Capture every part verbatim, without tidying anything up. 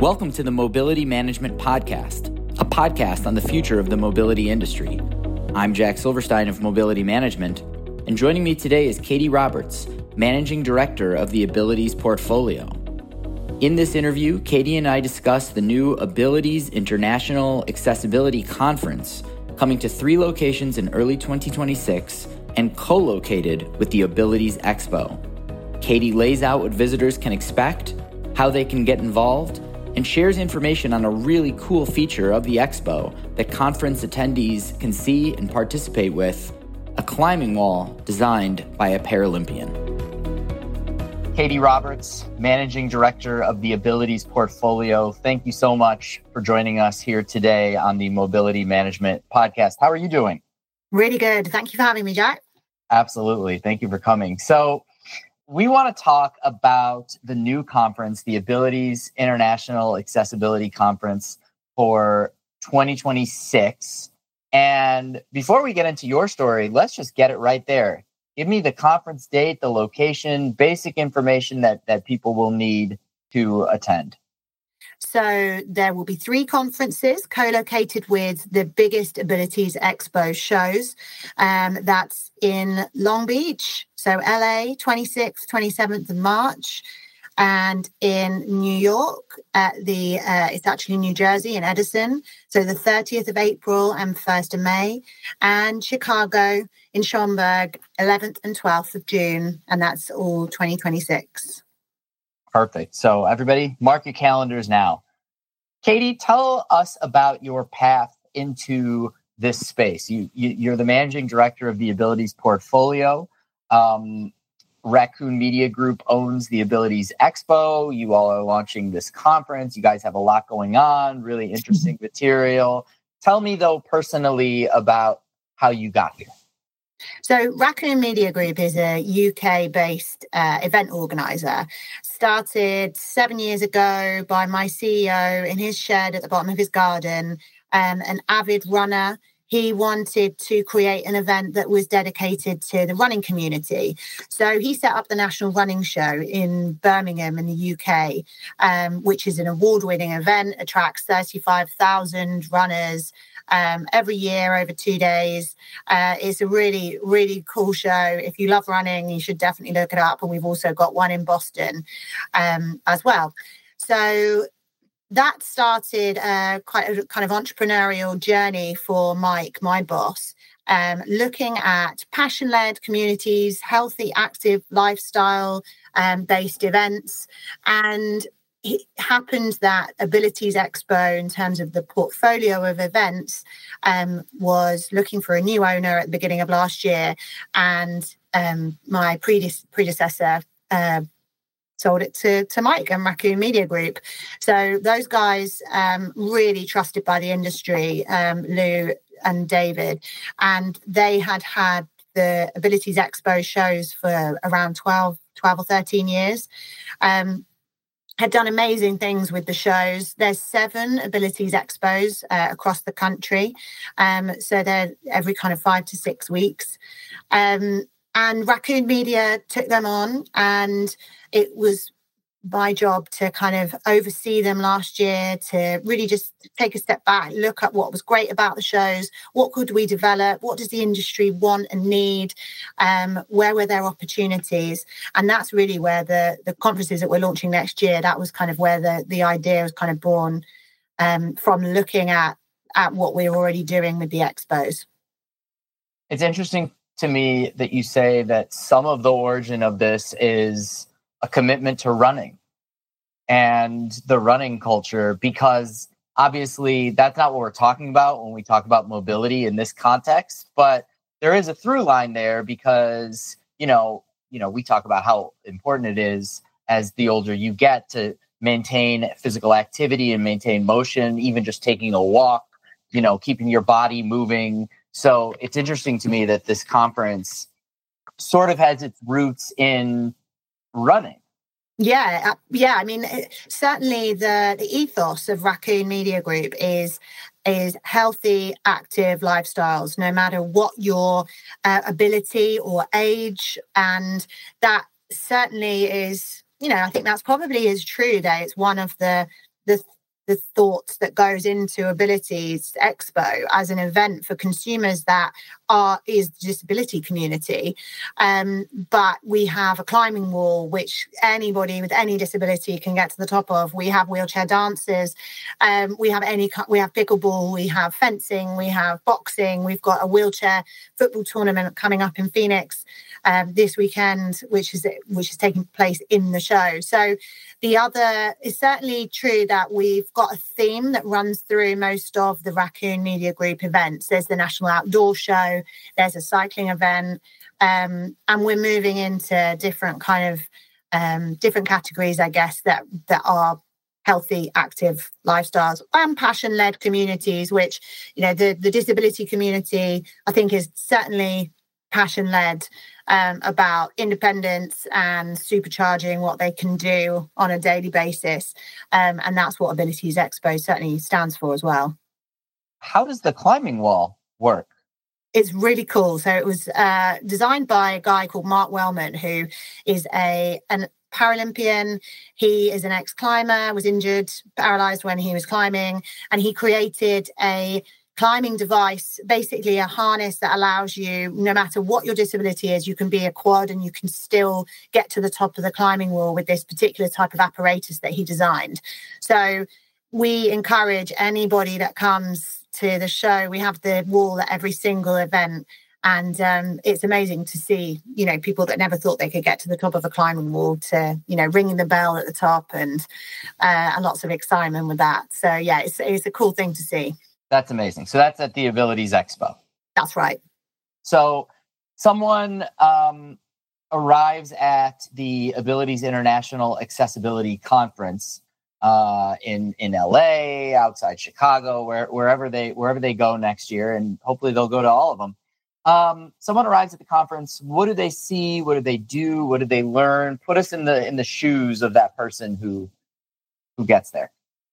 Welcome to the Mobility Management Podcast, a podcast on the future of the mobility industry. I'm Jack Silverstein of Mobility Management, and joining me today is Katie Roberts, Managing Director of the Abilities Portfolio. In this interview, Katie and I discuss the new Abilities International Accessibility Conference coming to three locations in early twenty twenty-six and co-located with the Abilities Expo. Katie lays out what visitors can expect, how they can get involved, and shares information on a really cool feature of the expo that conference attendees can see and participate with, a climbing wall designed by a Paralympian. Katie Roberts, Managing Director of the Abilities Portfolio. Thank you so much for joining us here today on the Mobility Management Podcast. How are you doing? Really good. Thank you for having me, Jack. Absolutely. Thank you for coming. So we want to talk about the new conference, the Abilities International Accessibility Conference for twenty twenty-six. And before we get into your story, let's just get it right there. Give me the conference date, the location, basic information that, that people will need to attend. So there will be three conferences co-located with the biggest Abilities Expo shows. Um, that's in Long Beach, so L A, twenty-sixth, twenty-seventh of March, and in New York, at the uh, it's actually New Jersey in Edison, so the thirtieth of April and first of May, and Chicago in Schaumburg, eleventh and twelfth of June, and that's all twenty twenty-six. Perfect. So everybody, mark your calendars now. Katie, tell us about your path into this space. You, you, you're the managing director of the Abilities Portfolio. Um, Raccoon Media Group owns the Abilities Expo. You all are launching this conference. You guys have a lot going on, really interesting material. Tell me, though, personally about how you got here. So Raccoon Media Group is a U K-based uh, event organizer. Started seven years ago by my C E O in his shed at the bottom of his garden, um, an avid runner. He wanted to create an event that was dedicated to the running community. So he set up the National Running Show in Birmingham in the U K, um, which is an award-winning event, attracts thirty-five thousand runners Um, every year over two days. Uh, it's a really, really cool show. If you love running, you should definitely look it up. And we've also got one in Boston um, as well. So that started uh, quite a kind of entrepreneurial journey for Mike, my boss, um, looking at passion-led communities, healthy, active lifestyle um, based events. And it happened that Abilities Expo, in terms of the portfolio of events, um, was looking for a new owner at the beginning of last year. And um, my prede- predecessor uh, sold it to, to Mike and Raccoon Media Group. So those guys um, really trusted by the industry, um, Lou and David. And they had had the Abilities Expo shows for around twelve, twelve or thirteen years. Um, had done amazing things with the shows. There's seven Abilities Expos uh, across the country. Um, so they're every kind of five to six weeks. Um, and Raccoon Media took them on, and it was my job to kind of oversee them last year, to really just take a step back, look at what was great about the shows, what could we develop, what does the industry want and need, um, where were there opportunities. And that's really where the, the conferences that we're launching next year, that was kind of where the, the idea was kind of born um, from looking at, at what we're already doing with the expos. It's interesting to me that you say that some of the origin of this is a commitment to running and the running culture, because obviously that's not what we're talking about when we talk about mobility in this context, but there is a through line there because, you know, you know, we talk about how important it is as the older you get to maintain physical activity and maintain motion, even just taking a walk, you know, keeping your body moving. So it's interesting to me that this conference sort of has its roots in running. Yeah, yeah. I mean, certainly the, the ethos of Raccoon Media Group is is healthy, active lifestyles, no matter what your uh, ability or age. And that certainly is, you know, I think that's probably is true that it's one of the the the thoughts that goes into Abilities Expo as an event for consumers that are is the disability community. Um, but we have a climbing wall, which anybody with any disability can get to the top of. We have wheelchair dancers. Um, we have any we have pickleball. We have fencing. We have boxing. We've got a wheelchair football tournament coming up in Phoenix um, this weekend, which is which is taking place in the show. So the other is certainly true that we've got a theme that runs through most of the Raccoon Media Group events. There's the National Outdoor Show, there's a cycling event, um, and we're moving into different kind of um, different categories, I guess, that that are healthy, active lifestyles and passion-led communities, which, you know, the, the disability community, I think, is certainly passion-led um, about independence and supercharging what they can do on a daily basis. Um, and that's what Abilities Expo certainly stands for as well. How does the climbing wall work? It's really cool. So it was uh, designed by a guy called Mark Wellman, who is a an Paralympian. He is an ex-climber, was injured, paralyzed when he was climbing, and he created a climbing device, basically a harness that allows you, no matter what your disability is, you can be a quad and you can still get to the top of the climbing wall with this particular type of apparatus that he designed. So we encourage anybody that comes to the show. We have the wall at every single event, and um, it's amazing to see, you know, people that never thought they could get to the top of a climbing wall to, you know, ringing the bell at the top, and uh, and lots of excitement with that. So yeah, it's it's a cool thing to see. That's amazing. So that's at the Abilities Expo. That's right. So someone um, arrives at the Abilities International Accessibility Conference uh, in in L A, outside Chicago, where, wherever they wherever they go next year, and hopefully they'll go to all of them. Um, someone arrives at the conference. What do they see? What do they do? What do they learn? Put us in the in the shoes of that person who who gets there.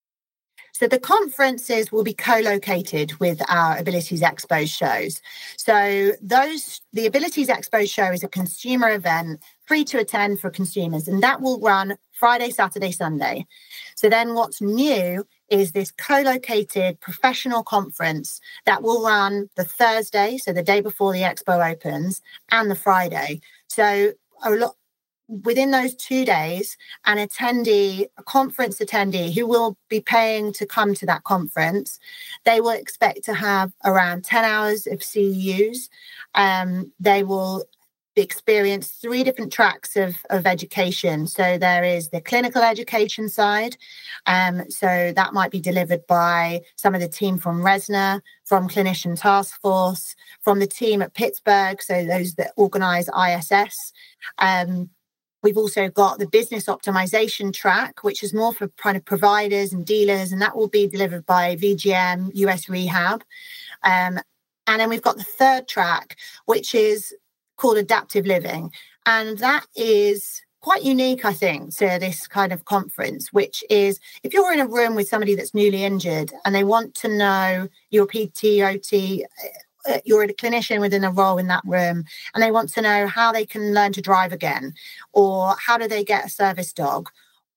So the conferences will be co-located with our Abilities Expo shows. So those, the Abilities Expo show is a consumer event, free to attend for consumers, and that will run Friday, Saturday, Sunday. So then what's new is this co-located professional conference that will run the Thursday, so the day before the expo opens, and the Friday. So a lot within those two days, an attendee, a conference attendee who will be paying to come to that conference, they will expect to have around ten hours of C E Us. Um, they will experience three different tracks of, of education. So there is the clinical education side. Um, so that might be delivered by some of the team from RESNA, from Clinician Task Force, from the team at Pittsburgh, so those that organise I S S. Um, We've also got the business optimization track, which is more for kind of providers and dealers, and that will be delivered by V G M, U S Rehab. Um, and then we've got the third track, which is called adaptive living. And that is quite unique, I think, to this kind of conference, which is if you're in a room with somebody that's newly injured and they want to know your P T, O T, you're a clinician within a role in that room, and they want to know how they can learn to drive again, or how do they get a service dog,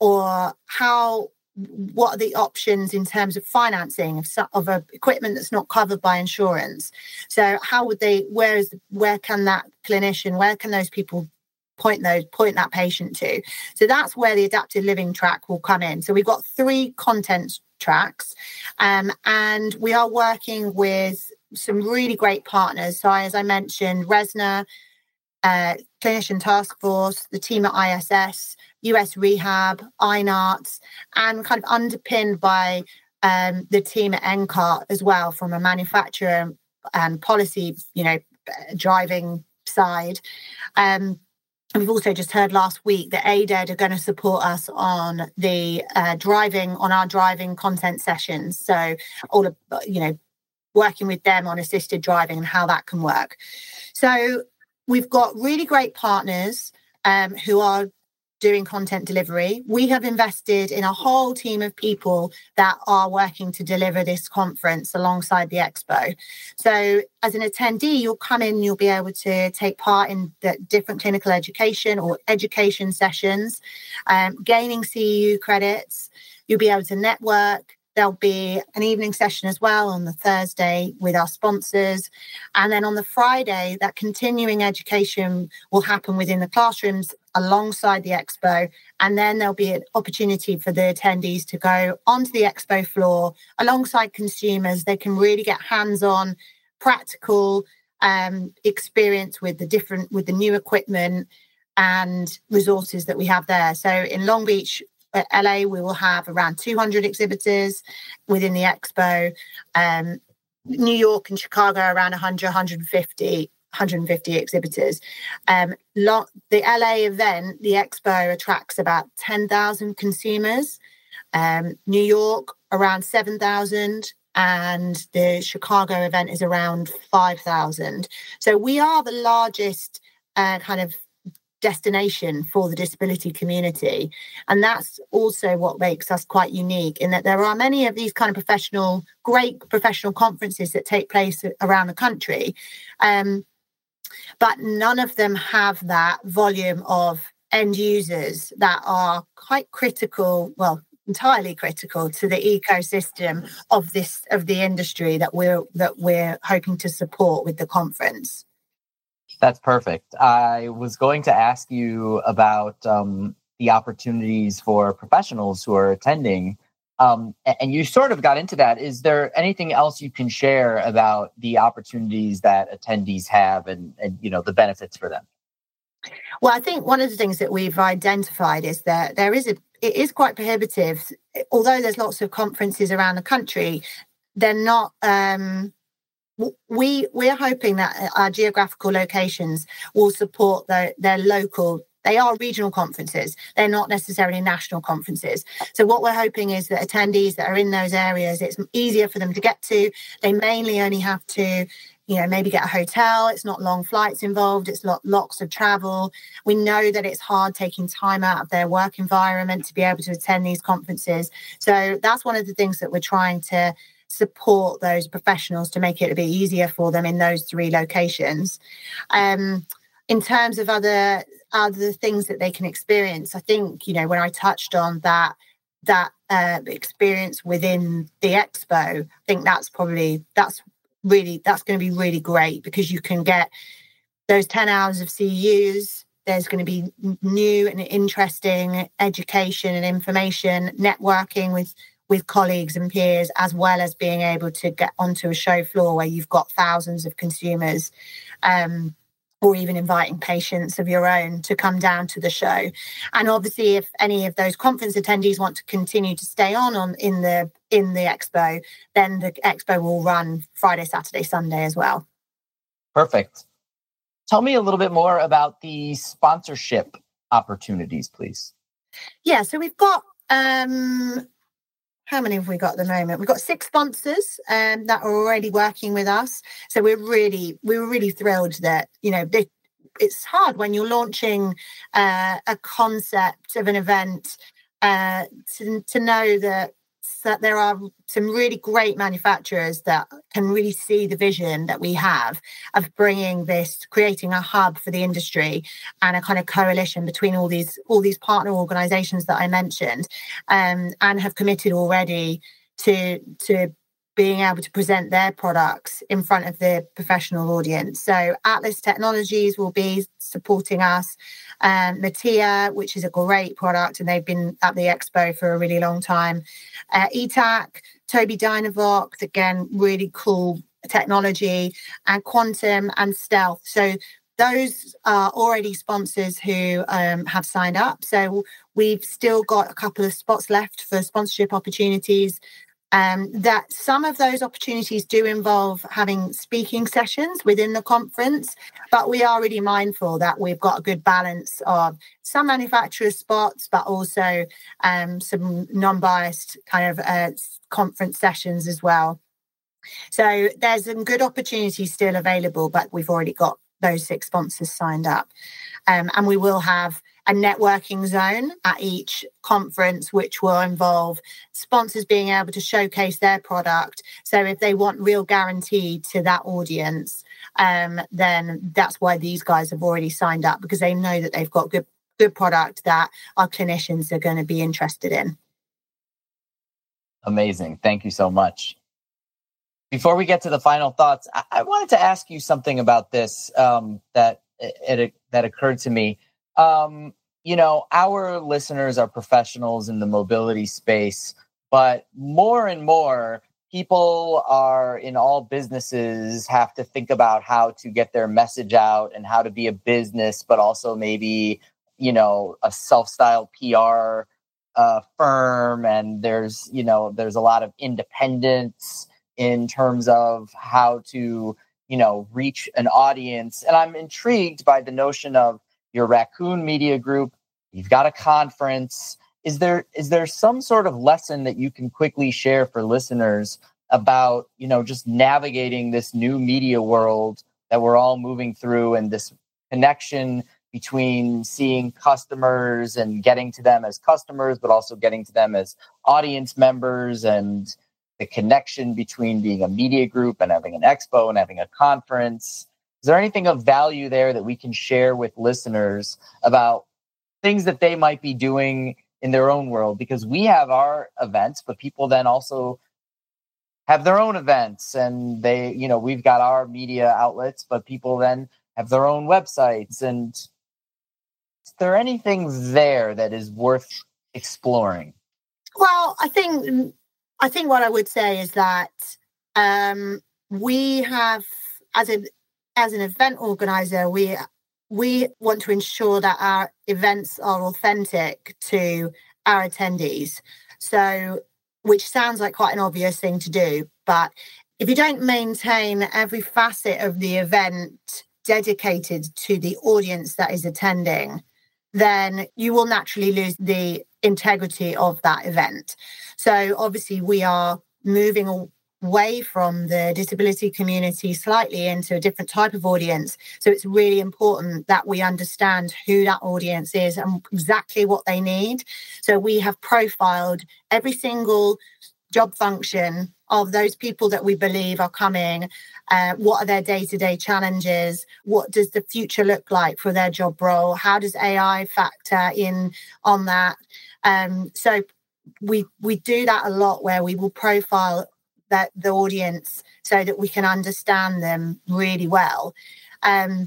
or how what are the options in terms of financing of of a equipment that's not covered by insurance. So how would they? Where is where can that clinician? Where can those people point those point that patient to? So that's where the adaptive living track will come in. So we've got three content tracks, um, and we are working with some really great partners. So as I mentioned, RESNA, uh, Clinician Task Force, the team at I S S, U S Rehab, I N A R T S, and kind of underpinned by um, the team at N C A R T as well, from a manufacturer and policy, you know, driving side. Um, and we've also just heard last week that A D E D are going to support us on the uh, driving, on our driving content sessions. So all of, you know, working with them on assisted driving and how that can work. So we've got really great partners um, who are doing content delivery. We have invested in a whole team of people that are working to deliver this conference alongside the expo. So as an attendee, you'll come in, you'll be able to take part in the different clinical education or education sessions, um, gaining C E U credits. You'll be able to network, there'll be an evening session as well on the Thursday with our sponsors. And then on the Friday, that continuing education will happen within the classrooms alongside the expo. And then there'll be an opportunity for the attendees to go onto the expo floor alongside consumers. They can really get hands-on, practical um, experience with the different, with the new equipment and resources that we have there. So in Long Beach, L A, we will have around two hundred exhibitors within the expo. Um, New York and Chicago, around one hundred, one hundred fifty, one hundred fifty exhibitors. Um, lo- the L A event, the expo, attracts about ten thousand consumers. Um, New York, around seven thousand. And the Chicago event is around five thousand. So we are the largest uh, kind of destination for the disability community. And that's also what makes us quite unique, in that there are many of these kind of professional, great professional conferences that take place around the country. Um, but none of them have that volume of end users that are quite critical, well, entirely critical to the ecosystem of this, of the industry that we're, that we're hoping to support with the conference. That's perfect. I was going to ask you about um, the opportunities for professionals who are attending, um, and you sort of got into that. Is there anything else you can share about the opportunities that attendees have, and, and you know, the benefits for them? Well, I think one of the things that we've identified is that there is a, it is quite prohibitive. Although there's lots of conferences around the country, they're not. Um, We we're hoping that our geographical locations will support their, their local. They are regional conferences. They're not necessarily national conferences. So what we're hoping is that attendees that are in those areas, it's easier for them to get to. They mainly only have to, you know, maybe get a hotel. It's not long flights involved. It's not lots of travel. We know that it's hard taking time out of their work environment to be able to attend these conferences. So that's one of the things that we're trying to support those professionals to make it a bit easier for them in those three locations. Um, in terms of other other things that they can experience, I think, you know, when I touched on that that uh, experience within the expo, I think that's probably that's really that's going to be really great, because you can get those ten hours of C Us. There's going to be new and interesting education and information, networking with with colleagues and peers, as well as being able to get onto a show floor where you've got thousands of consumers, um, or even inviting patients of your own to come down to the show. And obviously, if any of those conference attendees want to continue to stay on, on in the in the expo, then the expo will run Friday, Saturday, Sunday as well. Perfect. Tell me a little bit more about the sponsorship opportunities, please. Yeah, so we've got um how many have we got at the moment? We've got six sponsors um, that are already working with us. So we're really, we're really thrilled that, you know, they, it's hard when you're launching uh, a concept of an event uh, to, to know that, that there are some really great manufacturers that can really see the vision that we have of bringing this, creating a hub for the industry and a kind of coalition between all these all these partner organizations that I mentioned, um, and have committed already to to being able to present their products in front of the professional audience. So Atlas Technologies will be supporting us. Um, Matia, which is a great product, and they've been at the expo for a really long time. Uh, E T A C, Tobii Dynavox, again, really cool technology, and Quantum and Stealth. So those are already sponsors who um, have signed up. So we've still got a couple of spots left for sponsorship opportunities. Um, that some of those opportunities do involve having speaking sessions within the conference, but we are really mindful that we've got a good balance of some manufacturer spots, but also um, some non-biased kind of uh, conference sessions as well. So there's some good opportunities still available, but we've already got those six sponsors signed up. Um, and we will have a networking zone at each conference, which will involve sponsors being able to showcase their product. So if they want real guarantee to that audience, um, then that's why these guys have already signed up, because they know that they've got good, good product that our clinicians are going to be interested in. Amazing. Thank you so much. Before we get to the final thoughts, I, I wanted to ask you something about this um, that it, it, that occurred to me. Um, you know, our listeners are professionals in the mobility space, but more and more people are in all businesses have to think about how to get their message out and how to be a business, but also maybe, you know, a self-styled P R uh, firm. And there's, you know, there's a lot of independence in terms of how to, you know, reach an audience. And I'm intrigued by the notion of your Raccoon Media Group. You've got a conference. Is there is there some sort of lesson that you can quickly share for listeners about, you know, just navigating this new media world that we're all moving through, and this connection between seeing customers and getting to them as customers, but also getting to them as audience members, and the connection between being a media group and having an expo and having a conference? Is there anything of value there that we can share with listeners about things that they might be doing in their own world? Because we have our events, but people then also have their own events, and they, you know, we've got our media outlets, but people then have their own websites. And is there anything there that is worth exploring? Well, I think I think what I would say is that um, we have, as an as an event organizer, we we want to ensure that our events are authentic to our attendees. So, which sounds like quite an obvious thing to do, but if you don't maintain every facet of the event dedicated to the audience that is attending, then you will naturally lose the integrity of that event. So obviously we are moving away from the disability community slightly into a different type of audience. So it's really important that we understand who that audience is and exactly what they need. So we have profiled every single job function of those people that we believe are coming. Uh, what are their day-to-day challenges? What does the future look like for their job role? How does A I factor in on that? Um, so we we do that a lot, where we will profile that the audience so that we can understand them really well. Um,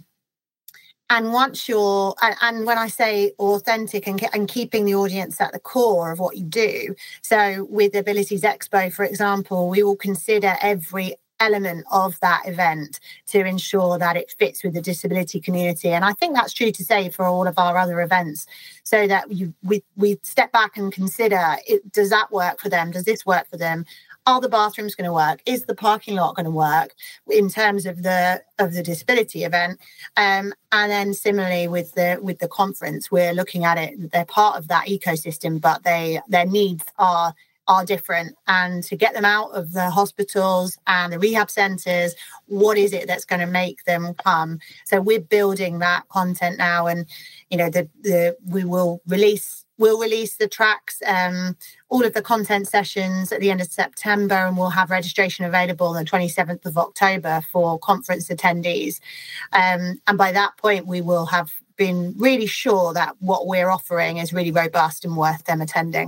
and once you're, and, and when I say authentic and, and keeping the audience at the core of what you do, so with Abilities Expo, for example, we will consider every element of that event to ensure that it fits with the disability community. And I think that's true to say for all of our other events, so that you, we, we step back and consider, it, does that work for them? Does this work for them? Are the bathrooms going to work? Is the parking lot going to work in terms of the of the disability event? Um, and then similarly with the with the conference, we're looking at it. They're part of that ecosystem, but they their needs are are different. And to get them out of the hospitals and the rehab centres, what is it that's going to make them come? So we're building that content now, and you know the the we will release. We'll release the tracks, um, all of the content sessions at the end of September, and we'll have registration available on the twenty-seventh of October for conference attendees. Um, and by that point, we will have been really sure that what we're offering is really robust and worth them attending.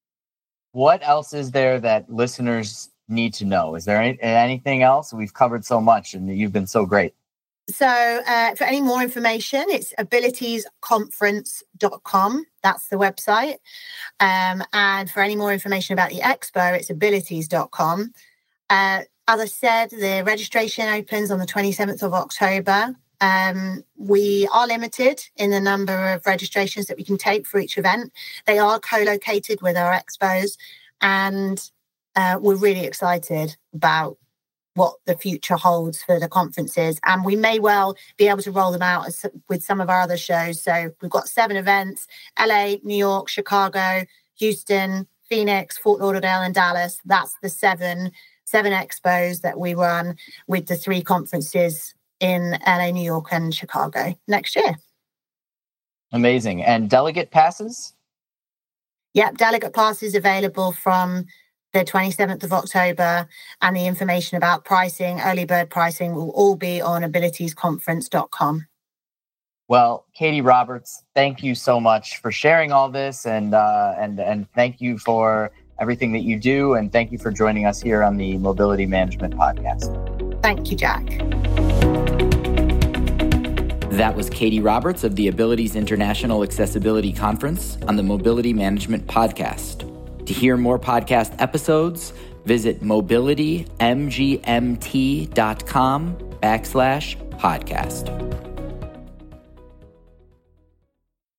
What else is there that listeners need to know? Is there any, anything else? We've covered so much, and you've been so great. So uh, for any more information, it's abilities conference dot com. That's the website. Um, and for any more information about the expo, it's abilities dot com. Uh, as I said, the registration opens on the twenty-seventh of October. Um, we are limited in the number of registrations that we can take for each event. They are co-located with our expos, and uh, we're really excited about what the future holds for the conferences. And we may well be able to roll them out as, with some of our other shows. So we've got seven events: L A, New York, Chicago, Houston, Phoenix, Fort Lauderdale, and Dallas. That's the seven, seven expos that we run, with the three conferences in L A, New York, and Chicago next year. Amazing. And delegate passes? Yep, delegate passes available from the twenty-seventh of October, and the information about pricing, early bird pricing, will all be on abilities conference dot com. Well, Katie Roberts, thank you so much for sharing all this, and uh, and and thank you for everything that you do, and thank you for joining us here on the Mobility Management Podcast. Thank you, Jack. That was Katie Roberts of the Abilities International Accessibility Conference on the Mobility Management Podcast. To hear more podcast episodes, visit mobilitymgmt.com backslash podcast.